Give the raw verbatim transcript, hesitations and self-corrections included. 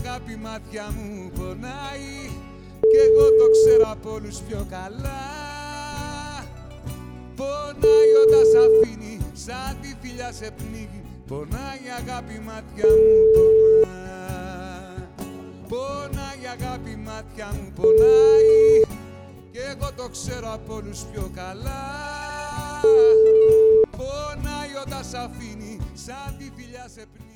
αγάπη μάτια μου πονάει κι εγώ το ξέρω από όλους πιο καλά. Πονάει όταν σ' αφήνει, σαν τη φιλιά σε πνίγει. Πονάει αγάπη μάτια μου πονάει. Πονάει αγάπη μάτια μου πονάει κι εγώ το ξέρω από όλους πιο καλά. Πονάει όταν σ' αφήνει, σαν τη φιλιά σε πνίγει.